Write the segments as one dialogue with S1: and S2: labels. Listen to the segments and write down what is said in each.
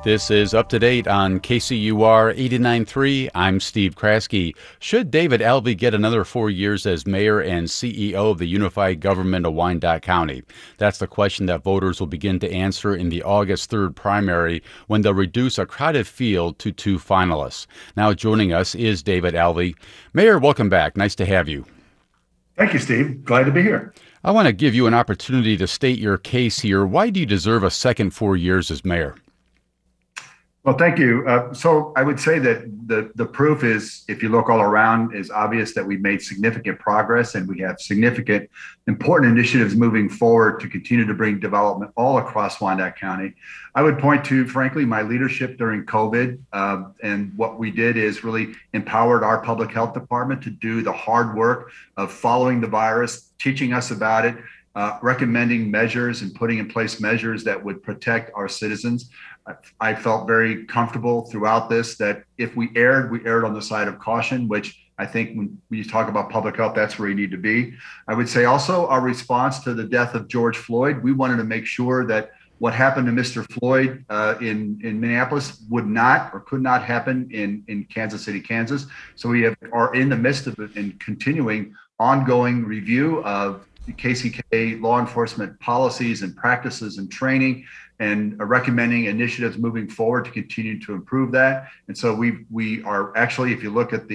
S1: This is Up to Date on KCUR 89.3. I'm Steve Kraske. Should David Alvey get another 4 years as mayor and CEO of the unified government of Wyandotte County? That's the question that voters will begin to answer in the August 3rd primary when they'll reduce a crowded field to 2 finalists. Now joining us is David Alvey. Mayor, welcome back. Nice to have you.
S2: Thank you, Steve. Glad to be here.
S1: I want to give you an opportunity to state your case here. Why do you deserve a second 4 years as mayor?
S2: Well, thank you. So I would say that the proof is, if you look all around, is obvious that we've made significant progress and we have significant, important initiatives moving forward to continue to bring development all across Wyandotte County. I would point to, frankly, my leadership during COVID. And what we did is really empowered our public health department to do the hard work of following the virus, teaching us about it, recommending measures and putting in place measures that would protect our citizens. I felt very comfortable throughout this that if we erred on the side of caution, which I think when you talk about public health, that's where you need to be. I would say also our response to the death of George Floyd, we wanted to make sure that what happened to Mr. Floyd in Minneapolis would not or could not happen in Kansas City, Kansas. So we are in the midst of it and continuing ongoing review of the KCK law enforcement policies and practices and training, and recommending initiatives moving forward to continue to improve that. And so we are actually, if you look at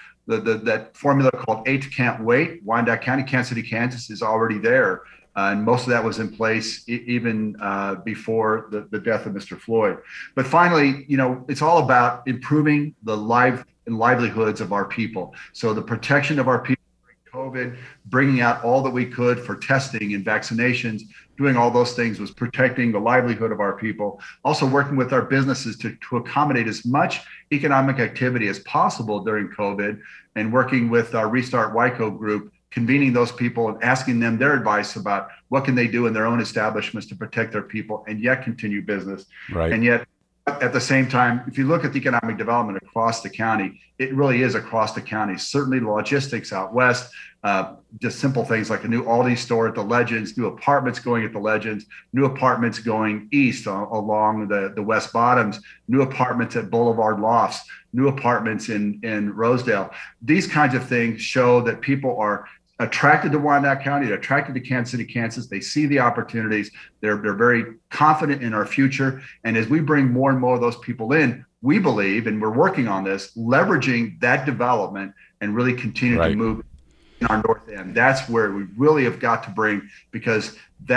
S2: that formula called 8 Can't Wait, Wyandotte County, Kansas City, Kansas is already there. And most of that was in place even before the death of Mr. Floyd. But finally, it's all about improving the livelihoods of our people. So the protection of our people, COVID, bringing out all that we could for testing and vaccinations, doing all those things was protecting the livelihood of our people. Also working with our businesses to accommodate as much economic activity as possible during COVID, and working with our Restart WICO group, convening those people and asking them their advice about what can they do in their own establishments to protect their people and yet continue business.
S1: Right.
S2: And yet, at the same time, if you look at the economic development across the county, it really is across the county. Certainly logistics out west, just simple things like a new Aldi store at the Legends, new apartments going at the Legends, new apartments going east along the West Bottoms, new apartments at Boulevard Lofts, new apartments in Rosedale. These kinds of things show that people are attracted to Wyandotte County, they're attracted to Kansas City, Kansas. They see the opportunities. They're very confident in our future. And as we bring more and more of those people in, we believe, and we're working on this, leveraging that development and really continue to move in our north end. That's where we really have got to bring, because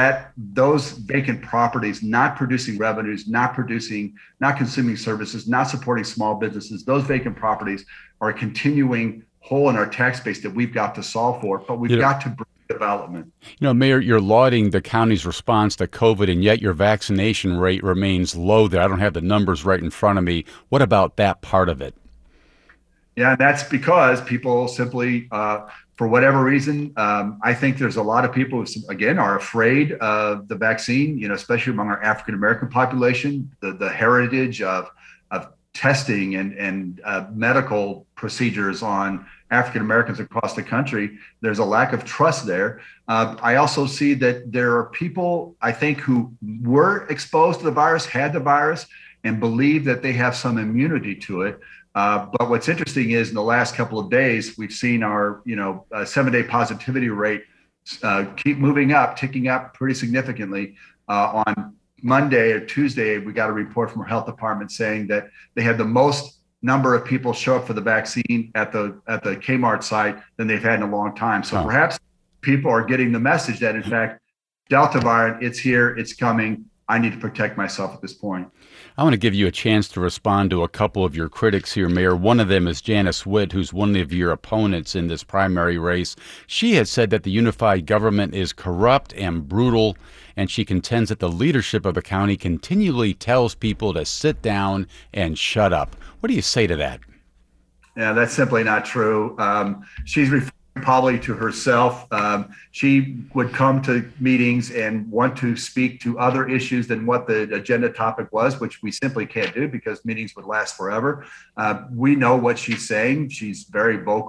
S2: those vacant properties, not producing revenues, not consuming services, not supporting small businesses, those vacant properties are a continuing hole in our tax base that we've got to solve for, but we've got to bring development.
S1: Mayor, you're lauding the county's response to COVID, and yet your vaccination rate remains low there. I don't have the numbers right in front of me. What about that part of it?
S2: Yeah, that's because people simply, for whatever reason, I think there's a lot of people who, again, are afraid of the vaccine, especially among our African-American population, the heritage of testing and medical procedures on African Americans across the country. There's a lack of trust there. I also see that there are people, I think, who were exposed to the virus, had the virus, and believe that they have some immunity to it. But what's interesting is in the last couple of days, we've seen our 7-day positivity rate keep moving up, ticking up pretty significantly. On Monday or Tuesday, we got a report from our health department saying that they had the most number of people show up for the vaccine at the Kmart site than they've had in a long time. So perhaps people are getting the message that, in fact, Delta variant, it's here, it's coming. I need to protect myself at this point.
S1: I want to give you a chance to respond to a couple of your critics here, Mayor. One of them is Janice Witt, who's one of your opponents in this primary race. She has said that the unified government is corrupt and brutal, and she contends that the leadership of the county continually tells people to sit down and shut up. What do you say to that?
S2: Yeah, that's simply not true. She's referring probably to herself. She would come to meetings and want to speak to other issues than what the agenda topic was, which we simply can't do because meetings would last forever. We know what she's saying. She's very vocal.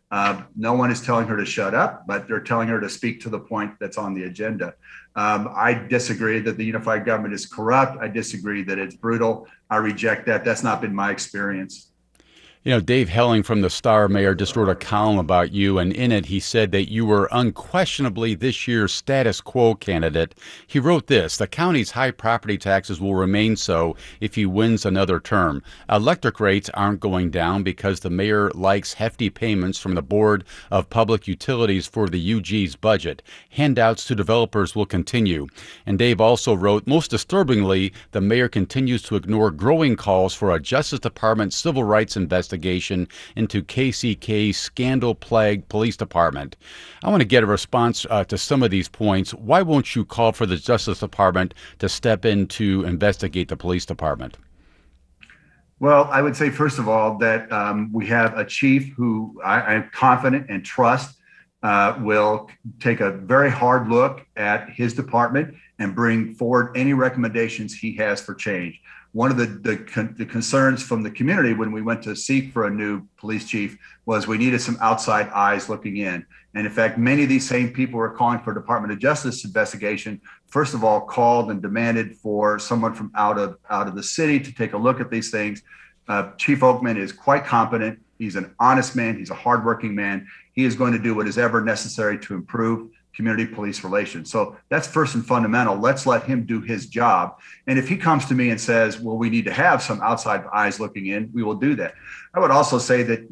S2: No one is telling her to shut up, but they're telling her to speak to the point that's on the agenda. I disagree that the unified government is corrupt. I disagree that it's brutal. I reject that. That's not been my experience.
S1: You know, Dave Helling from the Star, Mayor, just wrote a column about you, and in it he said that you were unquestionably this year's status quo candidate. He wrote this: the county's high property taxes will remain so if he wins another term. Electric rates aren't going down because the mayor likes hefty payments from the Board of Public Utilities for the UG's budget. Handouts to developers will continue. And Dave also wrote, most disturbingly, the mayor continues to ignore growing calls for a Justice Department civil rights investigation into KCK's scandal-plagued police department. I want to get a response to some of these points. Why won't you call for the Justice Department to step in to investigate the police department?
S2: Well, I would say, first of all, that we have a chief who I'm confident and trust will take a very hard look at his department and bring forward any recommendations he has for change. One of the concerns from the community when we went to seek for a new police chief was we needed some outside eyes looking in. And in fact, many of these same people who are calling for Department of Justice investigation, first of all, called and demanded for someone from out of the city to take a look at these things. Chief Oakman is quite competent. He's an honest man. He's a hardworking man. He is going to do what is ever necessary to improve community police relations. So that's first and fundamental. Let's let him do his job. And if he comes to me and says, well, we need to have some outside eyes looking in, we will do that. I would also say that,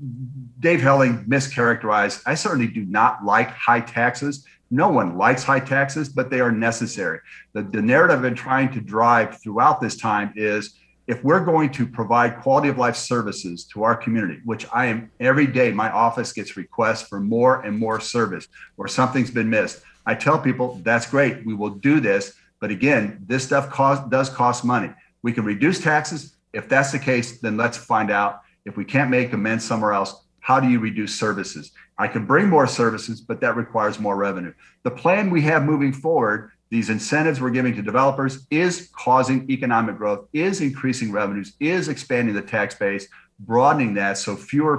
S2: Dave Helling mischaracterized. I certainly do not like high taxes. No one likes high taxes, but they are necessary. The narrative I've been trying to drive throughout this time is, if we're going to provide quality of life services to our community, which I am every day, my office gets requests for more and more service or something's been missed. I tell people that's great. We will do this. But again, this stuff does cost money. We can reduce taxes. If that's the case, then let's find out if we can't make amends somewhere else. How do you reduce services? I can bring more services, but that requires more revenue. The plan we have moving forward, these incentives we're giving to developers, is causing economic growth, is increasing revenues, is expanding the tax base, broadening that so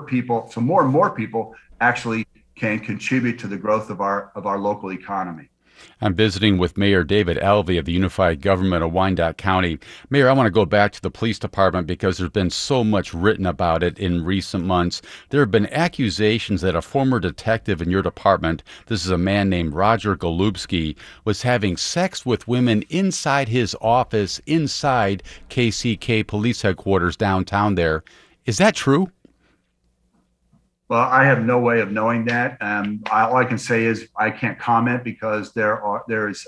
S2: more and more people actually can contribute to the growth of our local economy.
S1: I'm visiting with Mayor David Alvey of the Unified Government of Wyandotte County. Mayor, I want to go back to the police department because there's been so much written about it in recent months. There have been accusations that a former detective in your department, this is a man named Roger Golubski, was having sex with women inside his office, inside KCK police headquarters downtown there. Is that true?
S2: Well, I have no way of knowing that. All I can say is I can't comment because there is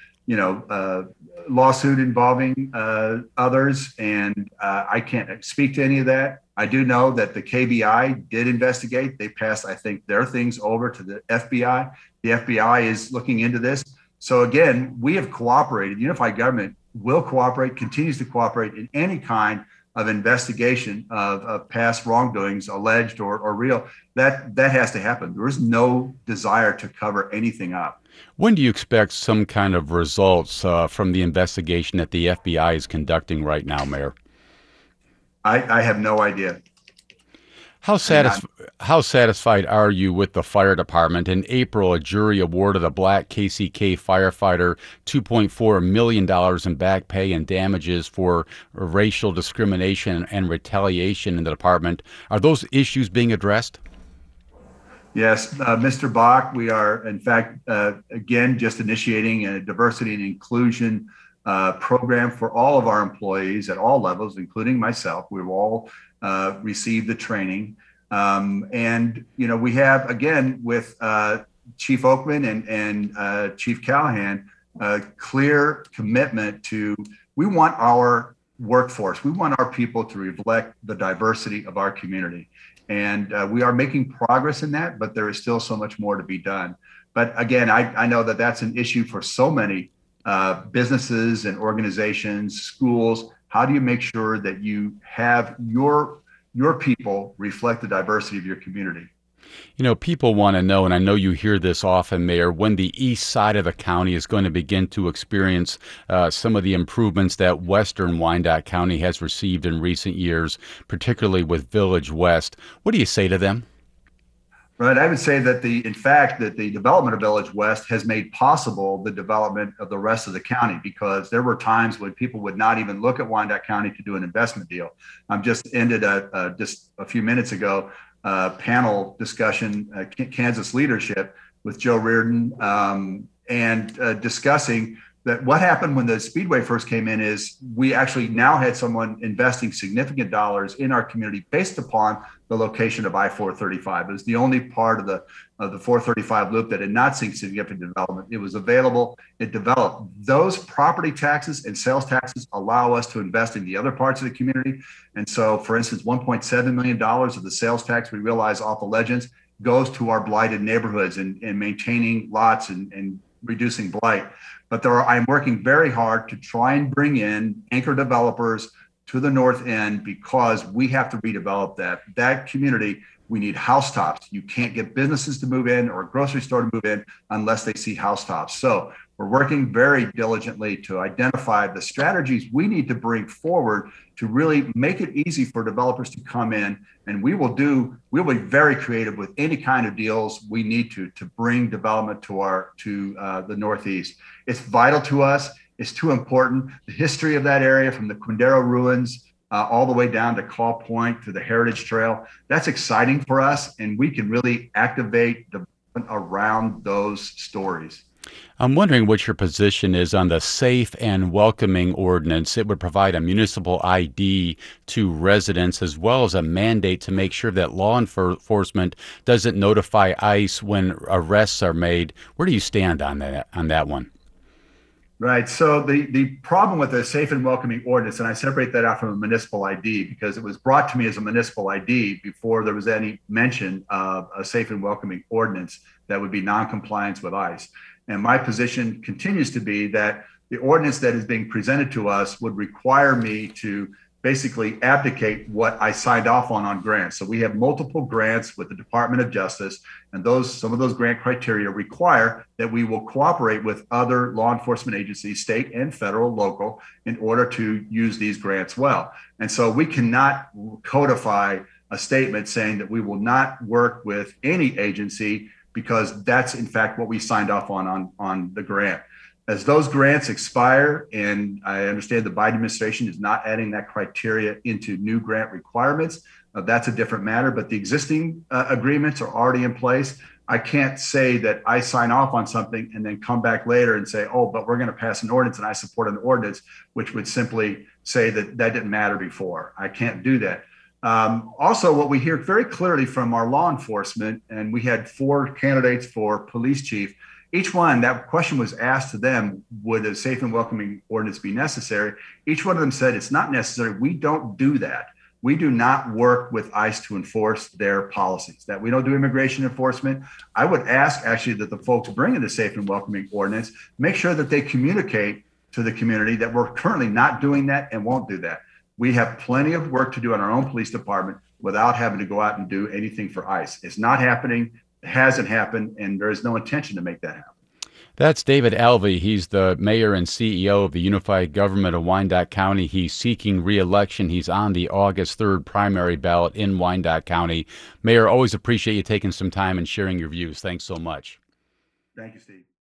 S2: lawsuit involving others, and I can't speak to any of that. I do know that the KBI did investigate. They passed, I think, their things over to the FBI. The FBI is looking into this. So again, we have cooperated. The unified government will cooperate, continues to cooperate in any kind of investigation of past wrongdoings, alleged or real. That has to happen. There is no desire to cover anything up.
S1: When do you expect some kind of results from the investigation that the FBI is conducting right now, Mayor?
S2: I have no idea.
S1: How satisfied are you with the fire department? In April, a jury awarded a black KCK firefighter $2.4 million in back pay and damages for racial discrimination and retaliation in the department. Are those issues being addressed?
S2: Yes, Mr. Bach, we are, in fact, again, just initiating a diversity and inclusion program for all of our employees at all levels, including myself. We've all received the training. And, we have, again, with Chief Oakman and Chief Callahan, a clear commitment to, we want our workforce, we want our people to reflect the diversity of our community. And we are making progress in that, but there is still so much more to be done. But again, I know that that's an issue for so many businesses and organizations, schools. How do you make sure that you have your people reflect the diversity of your community?
S1: People want to know, and I know you hear this often, Mayor, when the east side of the county is going to begin to experience some of the improvements that western Wyandotte County has received in recent years, particularly with Village West. What do you say to them?
S2: Right. I would say that in fact, that the development of Village West has made possible the development of the rest of the county, because there were times when people would not even look at Wyandotte County to do an investment deal. Just ended just a few minutes ago, panel discussion, Kansas leadership with Joe Reardon, and discussing that what happened when the Speedway first came in is we actually now had someone investing significant dollars in our community based upon the location of I-435. It was the only part of the 435 loop that had not seen significant development. It was available, it developed. Those property taxes and sales taxes allow us to invest in the other parts of the community. And so, for instance, $1.7 million of the sales tax we realize off of Legends goes to our blighted neighborhoods and maintaining lots and reducing blight. But I'm working very hard to try and bring in anchor developers to the north end, because we have to redevelop that community. We need housetops. You can't get businesses to move in or a grocery store to move in unless they see housetops. So we're working very diligently to identify the strategies we need to bring forward to really make it easy for developers to come in. And we'll be very creative with any kind of deals we need to bring development to the Northeast. It's vital to us. It's too important. The history of that area, from the Quindaro ruins all the way down to Call Point to the Heritage Trail, that's exciting for us, and we can really activate development around those stories.
S1: I'm wondering what your position is on the Safe and Welcoming Ordinance. It would provide a municipal ID to residents, as well as a mandate to make sure that law enforcement doesn't notify ICE when arrests are made. Where do you stand on that one?
S2: Right. So the problem with the Safe and Welcoming Ordinance, and I separate that out from a municipal ID because it was brought to me as a municipal ID before there was any mention of a Safe and Welcoming Ordinance that would be non-compliance with ICE. And my position continues to be that the ordinance that is being presented to us would require me to basically abdicate what I signed off on grants. So we have multiple grants with the Department of Justice, and some of those grant criteria require that we will cooperate with other law enforcement agencies, state and federal, local, in order to use these grants well. And so we cannot codify a statement saying that we will not work with any agency, because that's in fact what we signed off on the grant. As those grants expire, and I understand the Biden administration is not adding that criteria into new grant requirements, that's a different matter, but the existing agreements are already in place. I can't say that I sign off on something and then come back later and say, oh, but we're going to pass an ordinance and I support an ordinance, which would simply say that didn't matter before. I can't do that. Also, what we hear very clearly from our law enforcement, and we had 4 candidates for police chief. Each one, that question was asked to them, would a Safe and Welcoming Ordinance be necessary? Each one of them said, it's not necessary. We don't do that. We do not work with ICE to enforce their policies, that we don't do immigration enforcement. I would ask actually that the folks bringing the Safe and Welcoming Ordinance make sure that they communicate to the community that we're currently not doing that and won't do that. We have plenty of work to do in our own police department without having to go out and do anything for ICE. It's not happening. It hasn't happened, and there is no intention to make that happen.
S1: That's David Alvey. He's the mayor and CEO of the Unified Government of Wyandotte County. He's seeking re-election. He's on the August 3rd primary ballot in Wyandotte County. Mayor, always appreciate you taking some time and sharing your views. Thanks so much.
S2: Thank you, Steve.